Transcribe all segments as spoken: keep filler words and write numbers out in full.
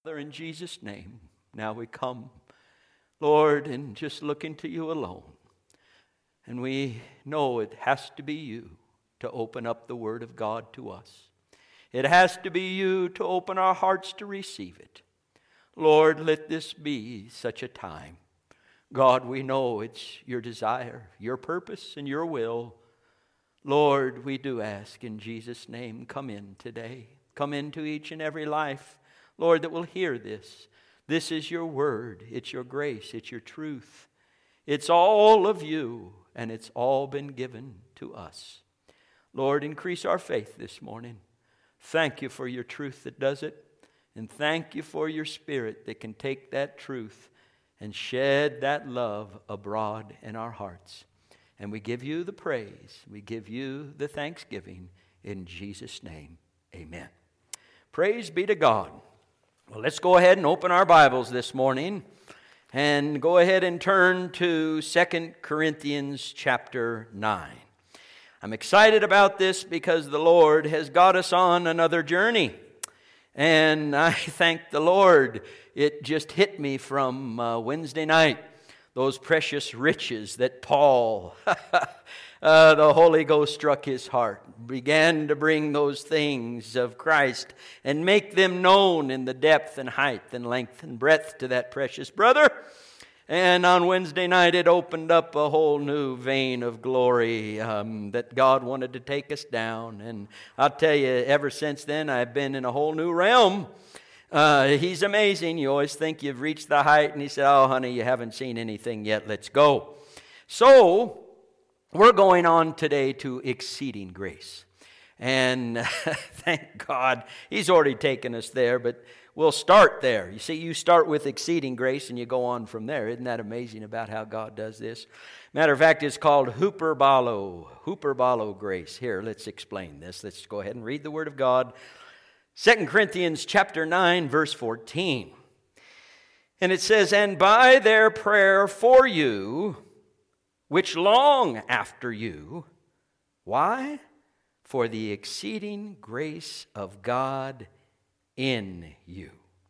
Father, in Jesus' name, now we come, Lord, and just looking to you alone. And we know it has to be you to open up the Word of God to us. It has to be you to open our hearts to receive it. Lord, let this be such a time. God, we know it's your desire, your purpose, and your will. Lord, we do ask in Jesus' name, come in today. Come into each and every life, Lord, that will hear this. This is your word. It's your grace. It's your truth. It's all of you, and it's all been given to us. Lord, increase our faith this morning. Thank you for your truth that does it, and thank you for your Spirit that can take that truth and shed that love abroad in our hearts. And we give you the praise. We give you the thanksgiving in Jesus' name. Amen. Praise be to God. Well, let's go ahead and open our Bibles this morning and go ahead and turn to Second Corinthians chapter nine. I'm excited about this because the Lord has got us on another journey. And I thank the Lord. It just hit me from uh, Wednesday night. Those precious riches that Paul, uh, the Holy Ghost struck his heart, began to bring those things of Christ and make them known in the depth and height and length and breadth to that precious brother. And on Wednesday night, it opened up a whole new vein of glory um, that God wanted to take us down. And I'll tell you, ever since then, I've been in a whole new realm. Uh, he's amazing. You always think you've reached the height, and he said, oh, honey, you haven't seen anything yet. Let's go. So, we're going on today to exceeding grace. And thank God, he's already taken us there, but we'll start there. You see, you start with exceeding grace, and you go on from there. Isn't that amazing about how God does this? Matter of fact, it's called Huperbalo, Huperbalo grace. Here, let's explain this. Let's go ahead and read the Word of God. Second Corinthians chapter nine, verse fourteen. And it says, and by their prayer for you, which long after you, why? For the exceeding grace of God in you.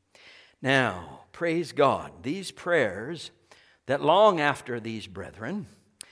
Now, praise God, these prayers that long after these brethren,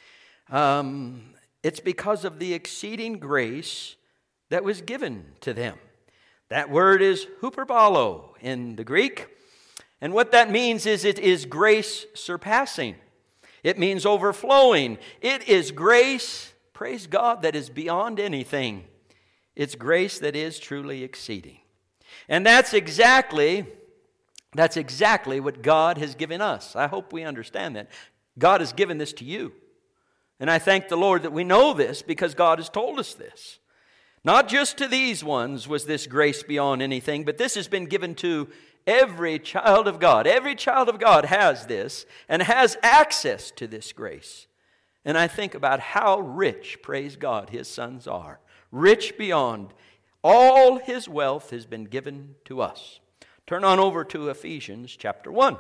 um, it's because of the exceeding grace that was given to them. That word is huperbalo in the Greek. And what that means is it is grace surpassing. It means overflowing. It is grace, praise God, that is beyond anything. It's grace that is truly exceeding. And that's exactly, that's exactly what God has given us. I hope we understand that. God has given this to you. And I thank the Lord that we know this because God has told us this. Not just to these ones was this grace beyond anything, but this has been given to every child of God. Every child of God has this and has access to this grace. And I think about how rich, praise God, His sons are. Rich beyond all His wealth has been given to us. Turn on over to Ephesians chapter one.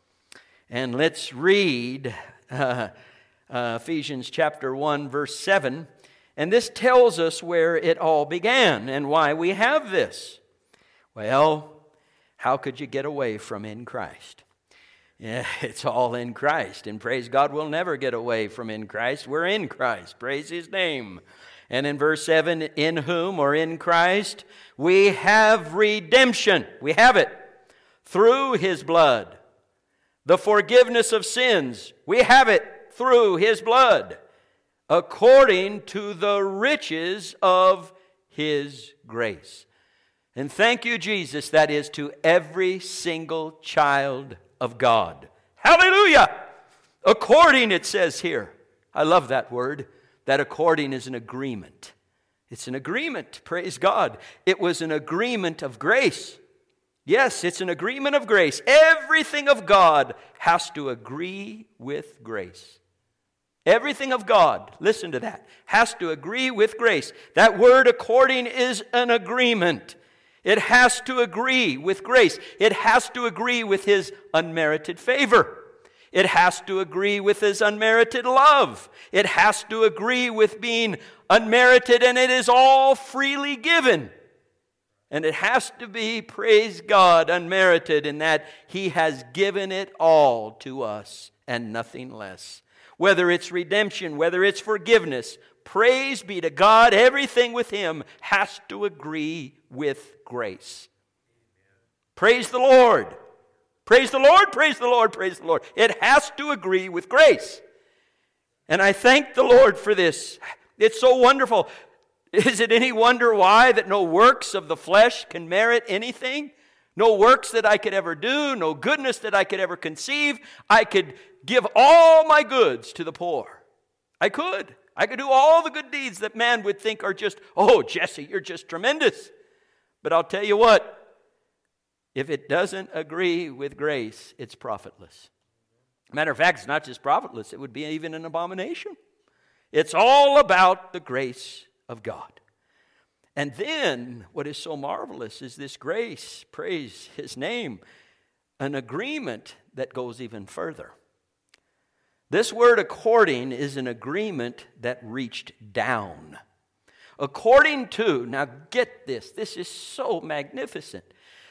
And let's read uh, uh, Ephesians chapter one, verse seven. And this tells us where it all began and why we have this. Well, how could you get away from in Christ? Yeah, it's all in Christ. And praise God, we'll never get away from in Christ. We're in Christ. Praise His name. And in verse seven, in whom or in Christ, we have redemption. We have it through His blood. The forgiveness of sins. We have it through His blood. According to the riches of His grace. And thank you, Jesus, that is to every single child of God. Hallelujah! According, it says here. I love that word. That according is an agreement. It's an agreement, praise God. It was an agreement of grace. Yes, it's an agreement of grace. Everything of God has to agree with grace. Everything of God, listen to that, has to agree with grace. That word according is an agreement. It has to agree with grace. It has to agree with His unmerited favor. It has to agree with His unmerited love. It has to agree with being unmerited, and it is all freely given. And it has to be, praise God, unmerited in that He has given it all to us and nothing less. Whether it's redemption, whether it's forgiveness, praise be to God, everything with Him has to agree with grace. Praise the Lord. Praise the Lord, praise the Lord, praise the Lord. It has to agree with grace. And I thank the Lord for this. It's so wonderful. Is it any wonder why that no works of the flesh can merit anything? No works that I could ever do, no goodness that I could ever conceive. I could give all my goods to the poor. I could. I could do all the good deeds that man would think are just, oh, Jesse, you're just tremendous. But I'll tell you what, if it doesn't agree with grace, it's profitless. Matter of fact, it's not just profitless, it would be even an abomination. It's all about the grace of God. And then, what is so marvelous is this grace, praise His name, an agreement that goes even further. This word according is an agreement that reached down. According to, now get this, this is so magnificent.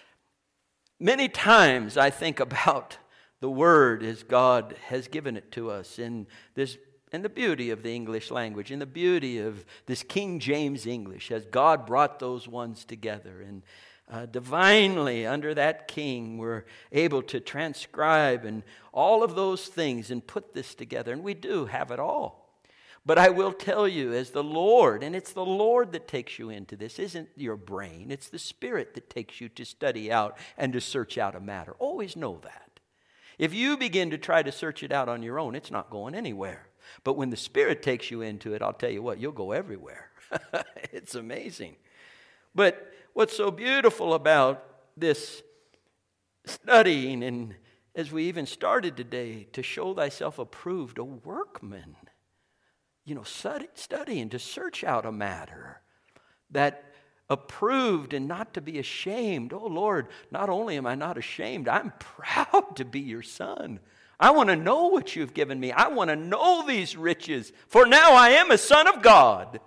Many times I think about the word as God has given it to us in this, in the beauty of the English language, in the beauty of this King James English, as God brought those ones together. And uh, divinely under that king we're able to transcribe and all of those things and put this together. And we do have it all. But I will tell you, as the Lord, and it's the Lord that takes you into this, isn't your brain. It's the Spirit that takes you to study out and to search out a matter. Always know that. If you begin to try to search it out on your own, it's not going anywhere. But when the Spirit takes you into it, I'll tell you what, you'll go everywhere. It's amazing. But what's so beautiful about this studying, and as we even started today, to show thyself approved, a workman, you know, study, studying to search out a matter that approved and not to be ashamed. Oh, Lord, not only am I not ashamed, I'm proud to be your son. I want to know what you've given me. I want to know these riches, for now I am a son of God.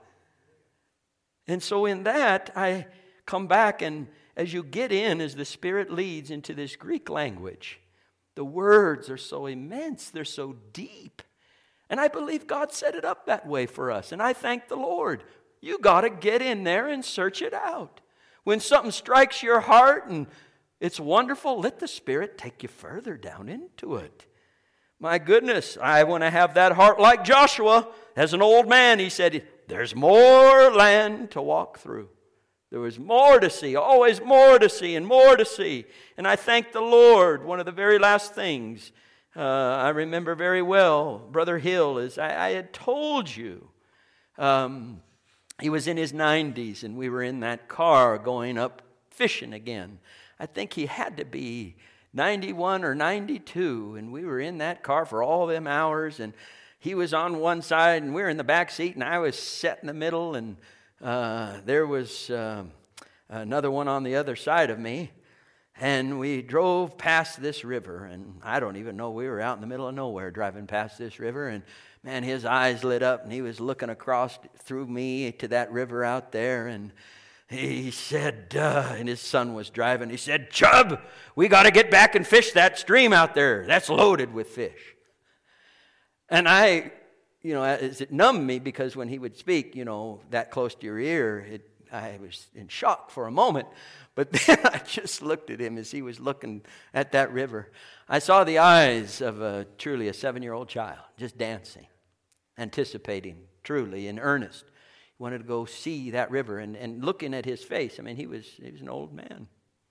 And so in that, I come back, and as you get in, as the Spirit leads into this Greek language, the words are so immense, they're so deep. And I believe God set it up that way for us. And I thank the Lord. You got to get in there and search it out. When something strikes your heart and it's wonderful, let the Spirit take you further down into it. My goodness, I want to have that heart like Joshua. As an old man, he said, there's more land to walk through. There was more to see, always more to see and more to see. And I thank the Lord. One of the very last things Uh, I remember very well, Brother Hill, as I, I had told you, um, he was in his nineties, and we were in that car going up fishing again. I think he had to be ninety-one or ninety-two, and we were in that car for all them hours, and he was on one side, and we were in the back seat, and I was set in the middle, and uh, there was uh, another one on the other side of me. And we drove past this river, and I don't even know, we were out in the middle of nowhere driving past this river, and man, his eyes lit up, and he was looking across through me to that river out there, and he said, uh, and his son was driving, he said, Chub, we got to get back and fish that stream out there. That's loaded with fish. And I, you know, it numbed me, because when he would speak, you know, that close to your ear, it, I was in shock for a moment. But then I just looked at him as he was looking at that river. I saw the eyes of a, truly a seven-year-old child just dancing, anticipating, truly in earnest. He wanted to go see that river, and, and looking at his face, I mean, he was he was an old man.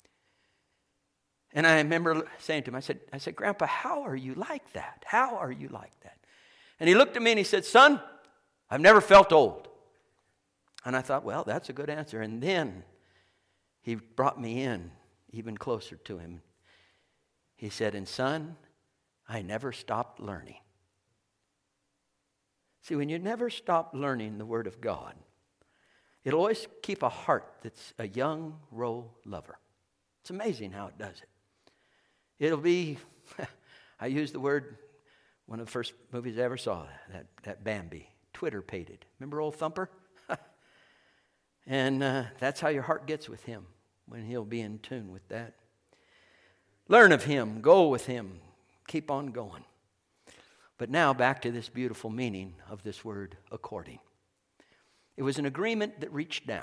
And I remember saying to him, I said, I said, Grandpa, how are you like that? How are you like that? And he looked at me and he said, Son, I've never felt old. And I thought, well, that's a good answer. And then he brought me in even closer to him. He said, and son, I never stopped learning. See, when you never stop learning the Word of God, it'll always keep a heart that's a young roe lover. It's amazing how it does it. It'll be, I use the word, one of the first movies I ever saw, that, that Bambi, Twitter-pated. Remember old Thumper? And uh, that's how your heart gets with him. when He'll be in tune with that. Learn of Him. Go with Him. Keep on going. But now back to this beautiful meaning of this word, according. It was an agreement that reached down.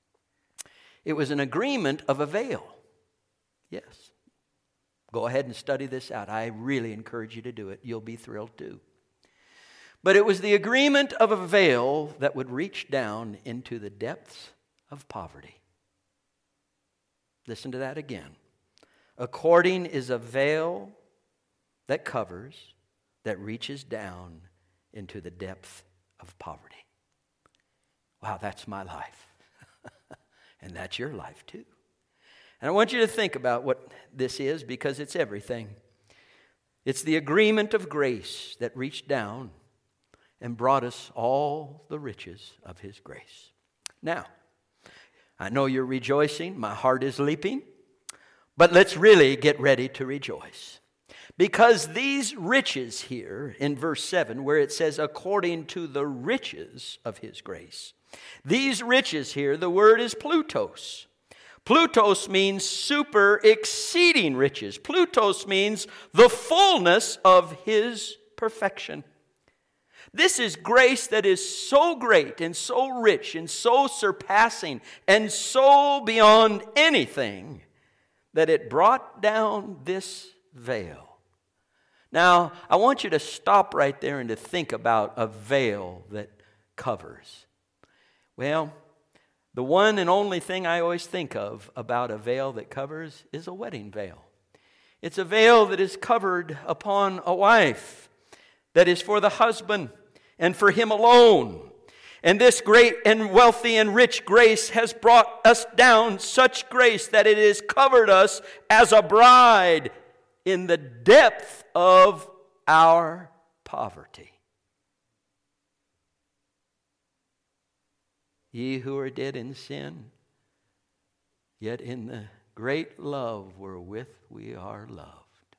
It was an agreement of a veil. Yes. Go ahead and study this out. I really encourage you to do it. You'll be thrilled too. But it was the agreement of a veil that would reach down into the depths of poverty. Listen to that again. According is a veil that covers, that reaches down into the depth of poverty. Wow, that's my life. And that's your life too. And I want you to think about what this is, because it's everything. It's the agreement of grace that reached down and brought us all the riches of His grace. Now, I know you're rejoicing. My heart is leaping. But let's really get ready to rejoice. Because these riches here in verse seven, where it says, according to the riches of His grace. These riches here, the word is plutos. Plutos means super exceeding riches. Plutos means the fullness of His perfection. This is grace that is so great and so rich and so surpassing and so beyond anything that it brought down this veil. Now, I want you to stop right there and to think about a veil that covers. Well, the one and only thing I always think of about a veil that covers is a wedding veil. It's a veil that is covered upon a wife, that is for the husband and for him alone. And this great and wealthy and rich grace has brought us down such grace that it has covered us as a bride in the depth of our poverty. Ye who are dead in sin, yet in the great love wherewith we are loved.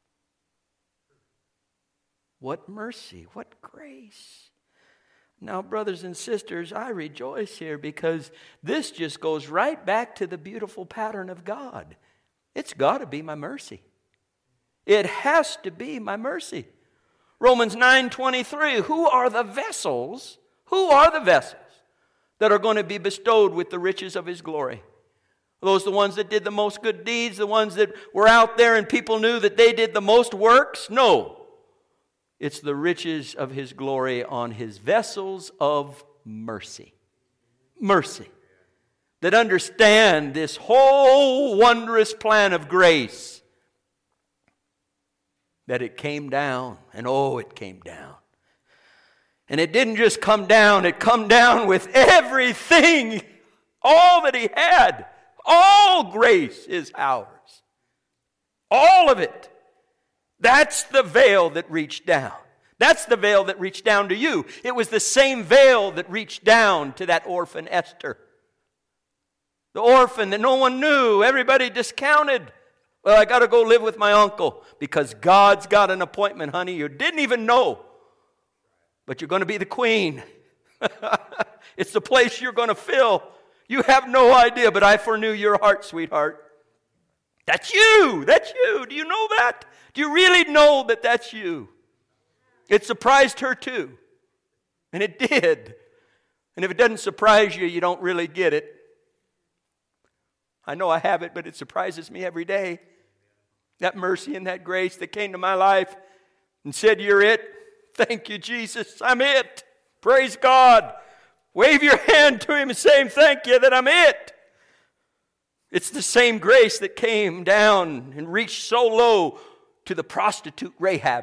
What mercy, what grace. Now, brothers and sisters, I rejoice here because this just goes right back to the beautiful pattern of God. It's got to be my mercy. It has to be my mercy. Romans nine twenty-three, who are the vessels, who are the vessels that are going to be bestowed with the riches of His glory? Are those the ones that did the most good deeds, the ones that were out there and people knew that they did the most works? No. It's the riches of His glory on His vessels of mercy. Mercy. That understand this whole wondrous plan of grace. That it came down, and oh, it came down. And it didn't just come down, it come down with everything. All that He had. All grace is ours. All of it. That's the veil that reached down. That's the veil that reached down to you. It was the same veil that reached down to that orphan Esther. The orphan that no one knew. Everybody discounted. Well, I got to go live with my uncle because God's got an appointment, honey. You didn't even know. But you're going to be the queen. It's the place you're going to fill. You have no idea, but I foreknew your heart, sweetheart. That's you. That's you. Do you know that? Do you really know that that's you? It surprised her too. And it did. And if it doesn't surprise you, you don't really get it. I know I have it, but it surprises me every day. That mercy and that grace that came to my life and said, you're it. Thank you, Jesus. I'm it. Praise God. Wave your hand to Him and say, thank you that I'm it. It's the same grace that came down and reached so low to the prostitute Rahab.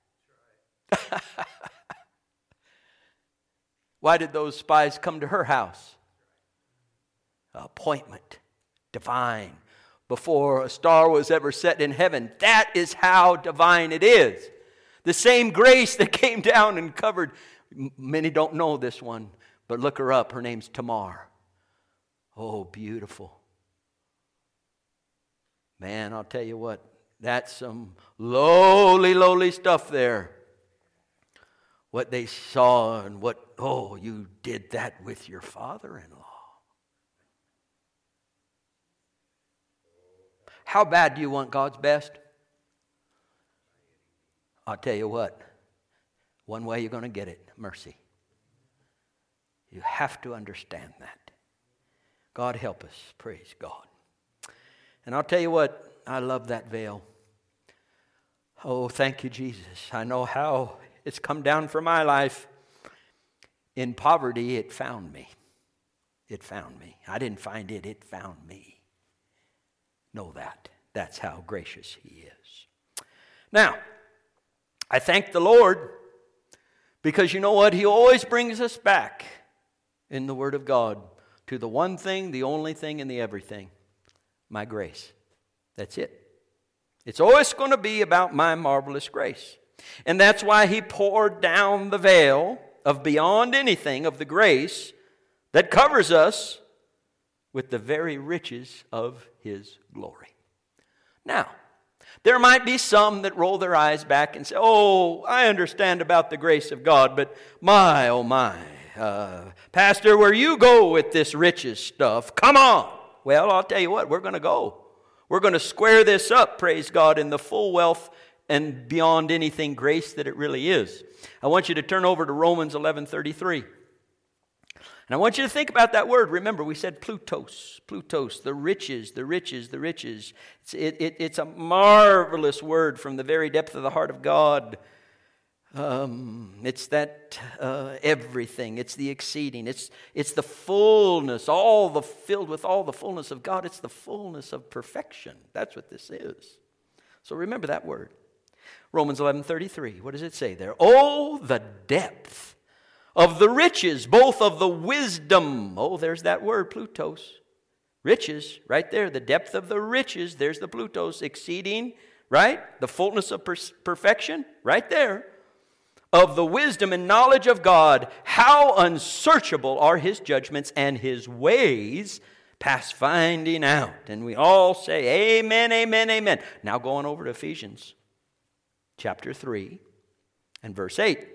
Why did those spies come to her house? Appointment, divine, before a star was ever set in heaven. That is how divine it is. The same grace that came down and covered. Many don't know this one, but look her up. Her name's Tamar. Oh, beautiful. Man, I'll tell you what. That's some lowly, lowly stuff there. What they saw and what, oh, you did that with your father-in-law. How bad do you want God's best? I'll tell you what. One way you're going to get it, mercy. You have to understand that. God help us. Praise God. And I'll tell you what, I love that veil. Oh, thank you, Jesus. I know how it's come down for my life. In poverty, it found me. It found me. I didn't find it, it found me. Know that. That's how gracious He is. Now, I thank the Lord because you know what? He always brings us back in the Word of God to the one thing, the only thing, and the everything. My grace. That's it. It's always going to be about my marvelous grace. And that's why He poured down the veil of beyond anything of the grace that covers us with the very riches of His glory. Now, there might be some that roll their eyes back and say, oh, I understand about the grace of God, but my, oh my, uh, Pastor, where you go with this riches stuff, come on. Well, I'll tell you what, we're going to go. We're going to square this up, praise God, in the full wealth and beyond anything grace that it really is. I want you to turn over to Romans eleven thirty-three. And I want you to think about that word. Remember, we said Plutos, Plutos, the riches, the riches, the riches. It's, it, it, it's a marvelous word from the very depth of the heart of God. Um, it's that uh, everything. It's the exceeding. It's it's the fullness, all the filled with all the fullness of God. It's the fullness of perfection. That's what this is. So remember that word. Romans eleven thirty-three. What does it say there? Oh, the depth of the riches, both of the wisdom. Oh, there's that word, Plutos. Riches, right there. The depth of the riches. There's the Plutos. Exceeding, right? The fullness of per- perfection, right there. Of the wisdom and knowledge of God, how unsearchable are His judgments and His ways past finding out. And we all say, amen, amen, amen. Now go on over to Ephesians chapter three and verse eight.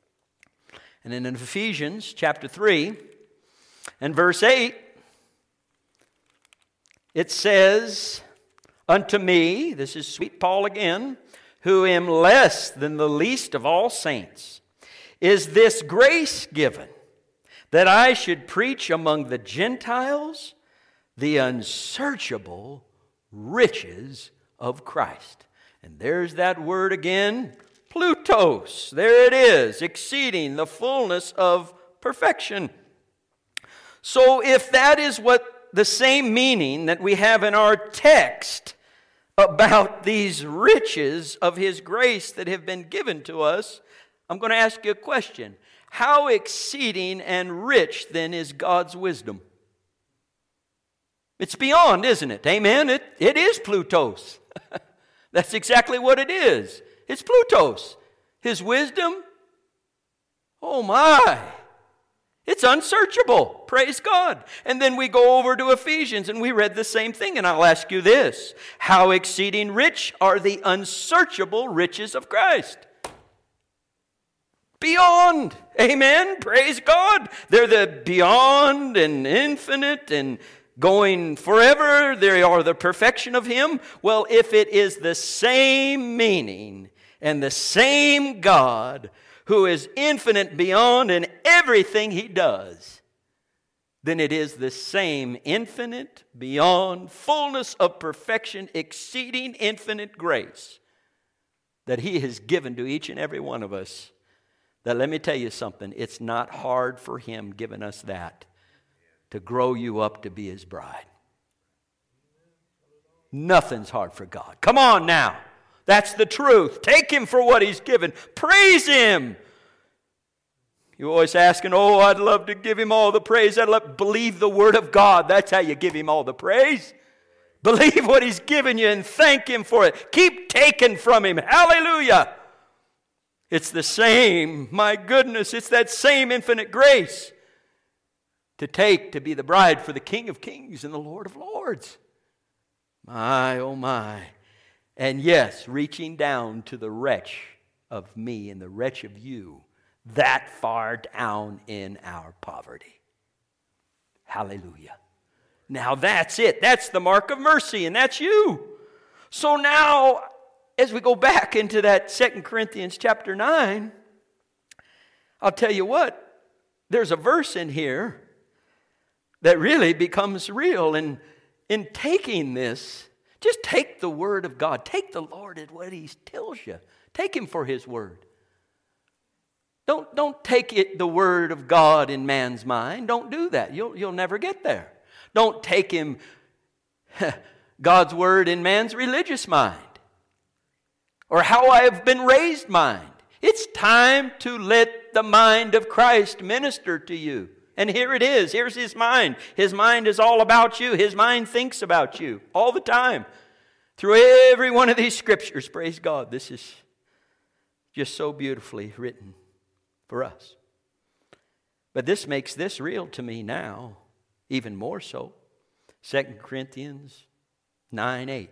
And then in Ephesians chapter three and verse eight, it says, unto me, this is sweet Paul again, who am less than the least of all saints, is this grace given, that I should preach among the Gentiles the unsearchable riches of Christ. And there's that word again, Plutos. There it is, exceeding the fullness of perfection. So if that is what the same meaning that we have in our text about these riches of His grace that have been given to us, I'm going to ask you a question. How exceeding and rich then is God's wisdom? It's beyond, isn't it? Amen? It, it is Plutos. That's exactly what it is. It's Plutos. His wisdom, oh my, it's unsearchable. Praise God. And then we go over to Ephesians and we read the same thing. And I'll ask you this. How exceeding rich are the unsearchable riches of Christ? Beyond. Amen. Praise God. They're the beyond and infinite and going forever. They are the perfection of Him. Well, if it is the same meaning and the same God who is infinite beyond in everything He does, then it is the same infinite, beyond, fullness of perfection, exceeding infinite grace that He has given to each and every one of us. That, let me tell you something, it's not hard for Him giving us that to grow you up to be His bride. Nothing's hard for God. Come on now. That's the truth. Take Him for what He's given. Praise Him. You're always asking, oh, I'd love to give Him all the praise. I'd love to believe the Word of God. That's how you give Him all the praise. Believe what He's given you and thank Him for it. Keep taking from Him. Hallelujah. It's the same. My goodness, it's that same infinite grace to take to be the bride for the King of Kings and the Lord of Lords. My, oh my. And yes, reaching down to the wretch of me and the wretch of you, that far down in our poverty. Hallelujah. Now that's it. That's the mark of mercy, and that's you. So now, as we go back into that Second Corinthians chapter nine, I'll tell you what, there's a verse in here that really becomes real. And in taking this, just take the Word of God. Take the Lord at what He tells you. Take Him for His Word. Don't, don't take it, the Word of God in man's mind. Don't do that. You'll, you'll never get there. Don't take Him, God's Word in man's religious mind, or how I have been raised mind. It's time to let the mind of Christ minister to you. And here it is. Here's His mind. His mind is all about you. His mind thinks about you all the time. Through every one of these scriptures, praise God, this is just so beautifully written for us. But this makes this real to me now, even more so. Second Corinthians nine eight.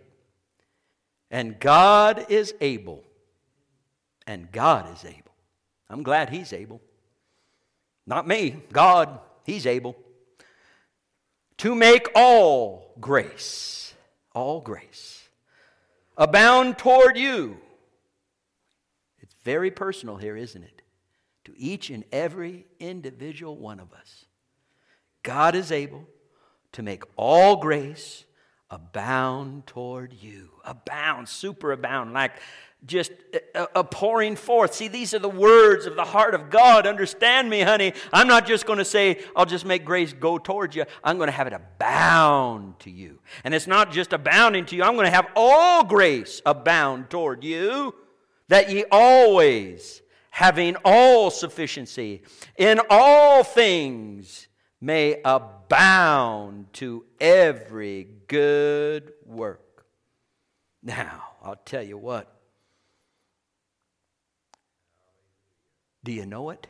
And God is able. And God is able. I'm glad He's able. Not me. God, He's able. To make all grace, all grace, abound toward you. It's very personal here, isn't it? To each and every individual one of us. God is able to make all grace abound toward you. Abound, superabound, like just a, a pouring forth. See, these are the words of the heart of God. Understand me, honey. I'm not just going to say, I'll just make grace go towards you. I'm going to have it abound to you. And it's not just abounding to you. I'm going to have all grace abound toward you, that ye always, having all sufficiency in all things, may abound to every good work. Now, I'll tell you what. Do you know it?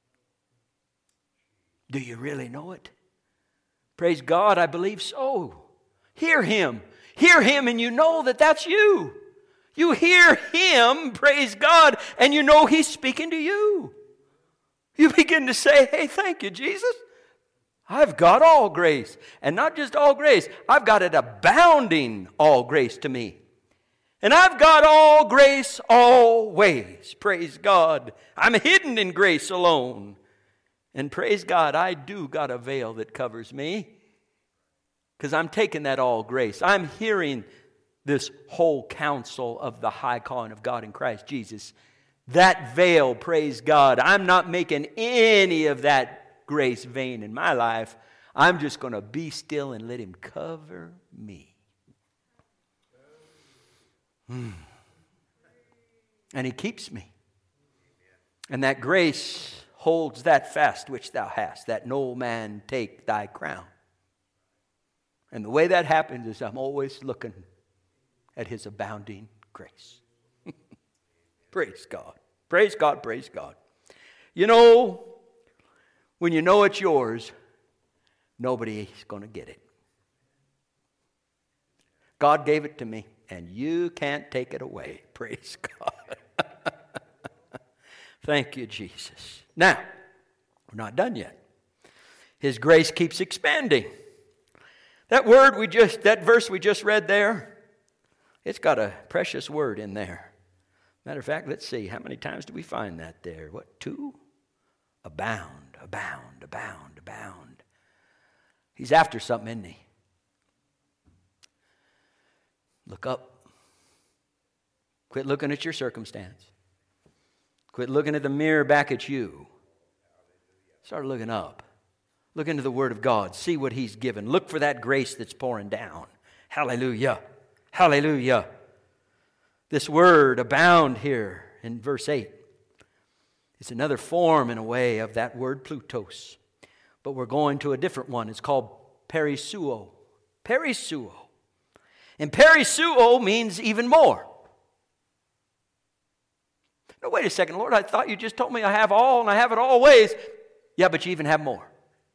Do you really know it? Praise God, I believe so. Hear Him. Hear Him and you know that that's you. You hear Him, praise God, and you know He's speaking to you. You begin to say, hey, thank you, Jesus. I've got all grace. And not just all grace, I've got it abounding all grace to me. And I've got all grace always. Praise God. I'm hidden in grace alone. And praise God, I do got a veil that covers me. Because I'm taking that all grace. I'm hearing this whole counsel of the high calling of God in Christ Jesus. That veil, praise God. I'm not making any of that grace vain in my life. I'm just going to be still and let Him cover me. Hmm. And He keeps me. And that grace holds that fast which thou hast, that no man take thy crown. And the way that happens is I'm always looking at His abounding grace. Praise God. Praise God, praise God. You know, when you know it's yours, nobody's going to get it. God gave it to me, and you can't take it away. Praise God. Thank you, Jesus. Now, we're not done yet. His grace keeps expanding. That word we just, that verse we just read there, it's got a precious word in there. Matter of fact, let's see, how many times do we find that there? What, two? Abound, abound, abound, abound. He's after something, isn't He? Look up. Quit looking at your circumstance. Quit looking at the mirror back at you. Start looking up. Look into the Word of God. See what He's given. Look for that grace that's pouring down. Hallelujah. Hallelujah. This word, abound, here in verse eight. It's another form, in a way, of that word plutos. But we're going to a different one. It's called perisuo. Perisuo. And perisuo means even more. No, wait a second, Lord, I thought you just told me I have all and I have it always. Yeah, but you even have more.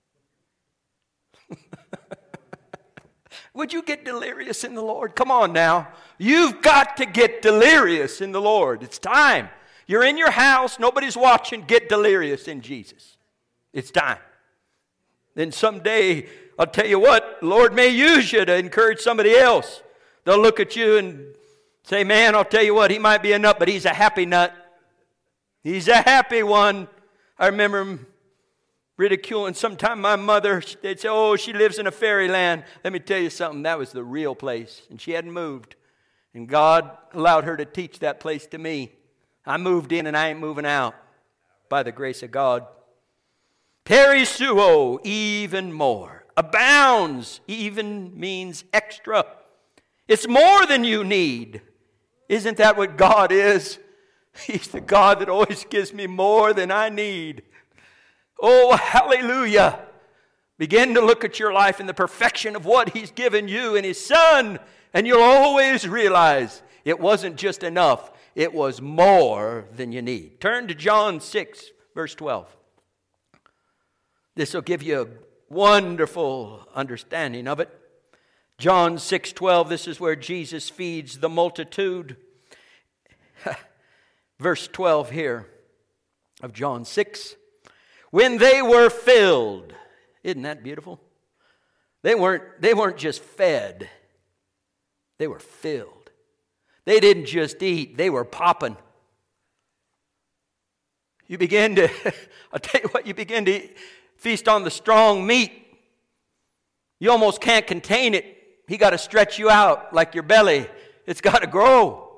Would you get delirious in the Lord? Come on now. You've got to get delirious in the Lord. It's time. You're in your house. Nobody's watching. Get delirious in Jesus. It's time. Then someday, I'll tell you what, Lord may use you to encourage somebody else. They'll look at you and Say, man, I'll tell you what, he might be a nut, but he's a happy nut. He's a happy one. I remember him ridiculing sometime my mother. They'd say, oh, she lives in a fairyland. Let me tell you something, that was the real place. And she hadn't moved. And God allowed her to teach that place to me. I moved in and I ain't moving out by the grace of God. Perisuo, even more. Abounds, even means extra. It's more than you need. Isn't that what God is? He's the God that always gives me more than I need. Oh, hallelujah. Begin to look at your life in the perfection of what He's given you in His Son, and you'll always realize it wasn't just enough. It was more than you need. Turn to John six, verse twelve. This will give you a wonderful understanding of it. John six twelve, this is where Jesus feeds the multitude. Verse twelve here of John six. When they were filled. Isn't that beautiful? They weren't, they weren't just fed. They were filled. They didn't just eat. They were popping. You begin to, I'll tell you what, you begin to eat, feast on the strong meat. You almost can't contain it. He got to stretch you out like your belly. It's got to grow.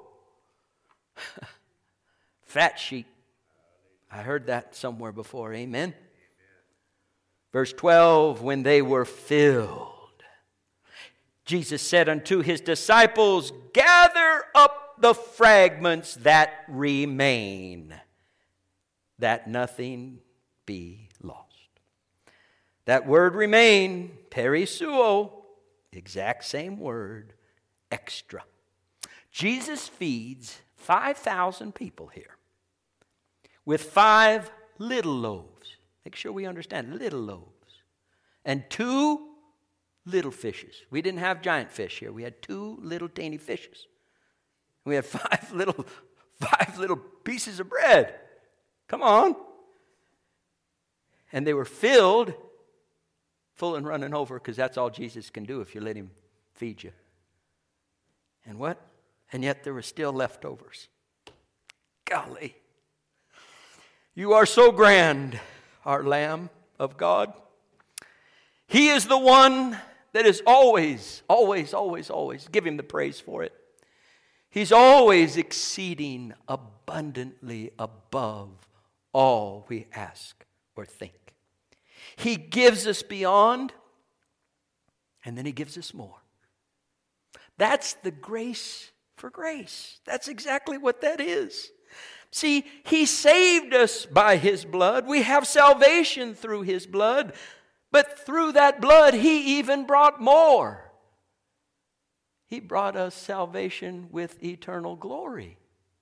Fat sheep. I heard that somewhere before. Amen. Amen. Verse twelve, when they were filled, Jesus said unto His disciples, gather up the fragments that remain, that nothing be lost. That word remain, perisuo, exact same word, extra. Jesus feeds five thousand people here with five little loaves. Make sure we understand, little loaves. And two little fishes. We didn't have giant fish here. We had two little teeny fishes. We had five little, five little pieces of bread. Come on. And they were filled, full and running over, because that's all Jesus can do if you let Him feed you. And what? And yet there were still leftovers. Golly. You are so grand, our Lamb of God. He is the one that is always, always, always, always, give Him the praise for it. He's always exceeding abundantly above all we ask or think. He gives us beyond, and then He gives us more. That's the grace for grace. That's exactly what that is. See, He saved us by His blood. We have salvation through His blood. But through that blood, He even brought more. He brought us salvation with eternal glory.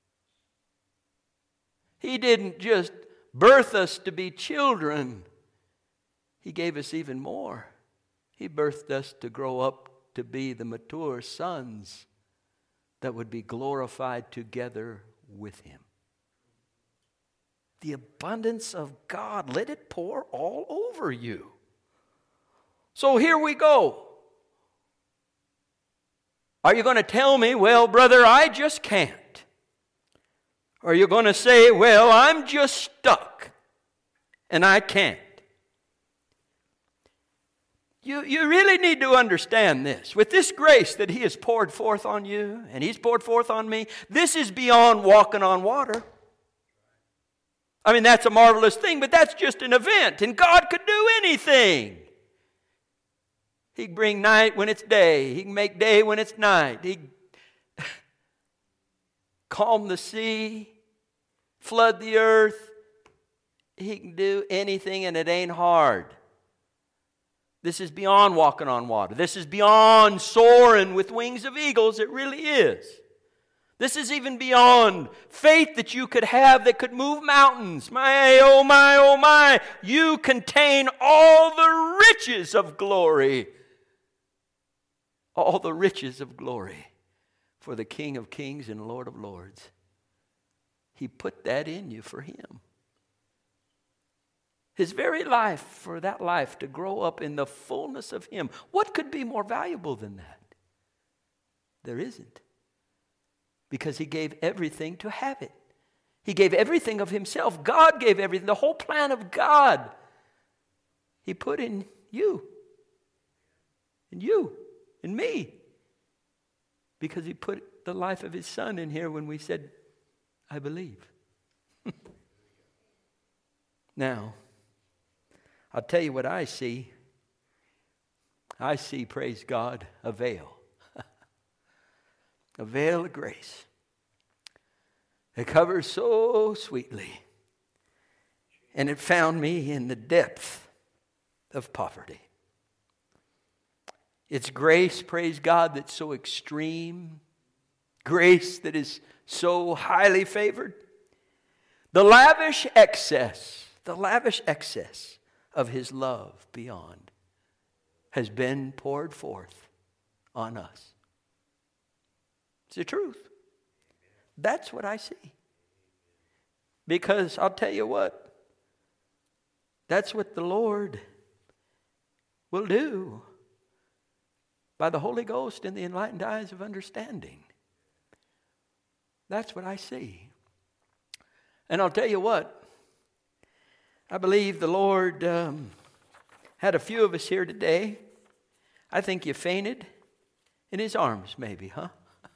He didn't just birth us to be children. He gave us even more. He birthed us to grow up to be the mature sons that would be glorified together with Him. The abundance of God, let it pour all over you. So here we go. Are you going to tell me, well, brother, I just can't? Or are you going to say, well, I'm just stuck and I can't? You, you really need to understand this. With this grace that He has poured forth on you and He's poured forth on me, this is beyond walking on water. I mean, that's a marvelous thing, but that's just an event, and God could do anything. He can bring night when it's day. He can make day when it's night. He can calm the sea, flood the earth. He can do anything, and it ain't hard. This is beyond walking on water. This is beyond soaring with wings of eagles. It really is. This is even beyond faith that you could have that could move mountains. My, oh my, oh my. You contain all the riches of glory. All the riches of glory for the King of Kings and Lord of Lords. He put that in you for Him. His very life, for that life to grow up in the fullness of Him. What could be more valuable than that? There isn't. because he gave everything to have it. He gave everything of himself. God gave everything. The whole plan of God, he put in you, in you, in me, because he put the life of his son in here when we said, I believe. Now, I'll tell you what I see. I see, praise God, a veil. A veil of grace. It covers so sweetly. And it found me in the depth of poverty. It's grace, praise God, that's so extreme. Grace that is so highly favored. The lavish excess, the lavish excess of his love beyond has been poured forth on us. It's the truth. That's what I see. Because I'll tell you what, that's what the Lord will do by the Holy Ghost and the enlightened eyes of understanding. That's what I see. And I'll tell you what, I believe the Lord um, had a few of us here today. I think you fainted in his arms maybe, huh?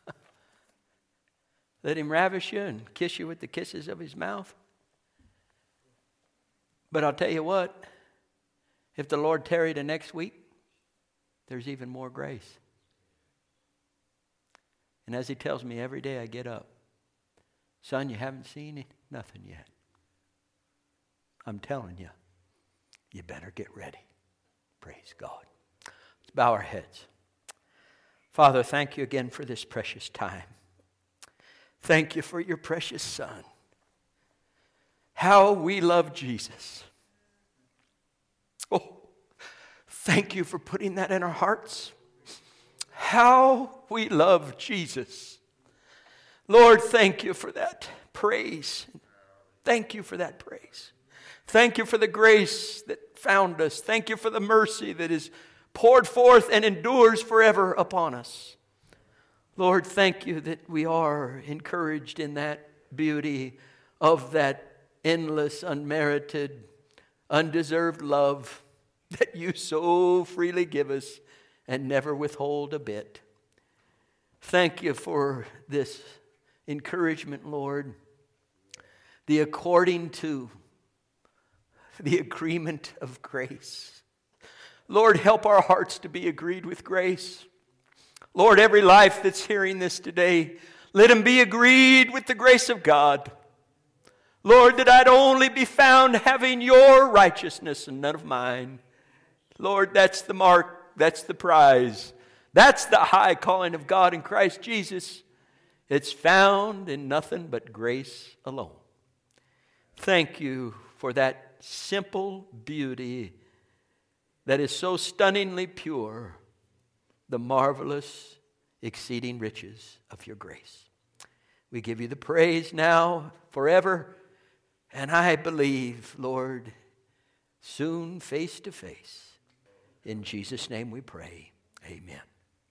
Let him ravish you and kiss you with the kisses of his mouth. But I'll tell you what, if the Lord tarried to next week, there's even more grace. And as he tells me every day I get up, son, you haven't seen it? Nothing yet. I'm telling you, you better get ready. Praise God. Let's bow our heads. Father, thank you again for this precious time. Thank you for your precious Son. How we love Jesus. Oh, thank you for putting that in our hearts. How we love Jesus. Lord, thank you for that praise. Thank you for that praise. Thank you for the grace that found us. Thank you for the mercy that is poured forth and endures forever upon us. Lord, thank you that we are encouraged in that beauty of that endless, unmerited, undeserved love that you so freely give us and never withhold a bit. Thank you for this encouragement, Lord. The according to the agreement of grace. Lord, help our hearts to be agreed with grace. Lord, every life that's hearing this today, let them be agreed with the grace of God. Lord, that I'd only be found having your righteousness and none of mine. Lord, that's the mark, that's the prize. That's the high calling of God in Christ Jesus. It's found in nothing but grace alone. Thank you for that simple beauty that is so stunningly pure, the marvelous, exceeding riches of your grace. We give you the praise now, forever, and I believe, Lord, soon face to face. In Jesus' name we pray. Amen.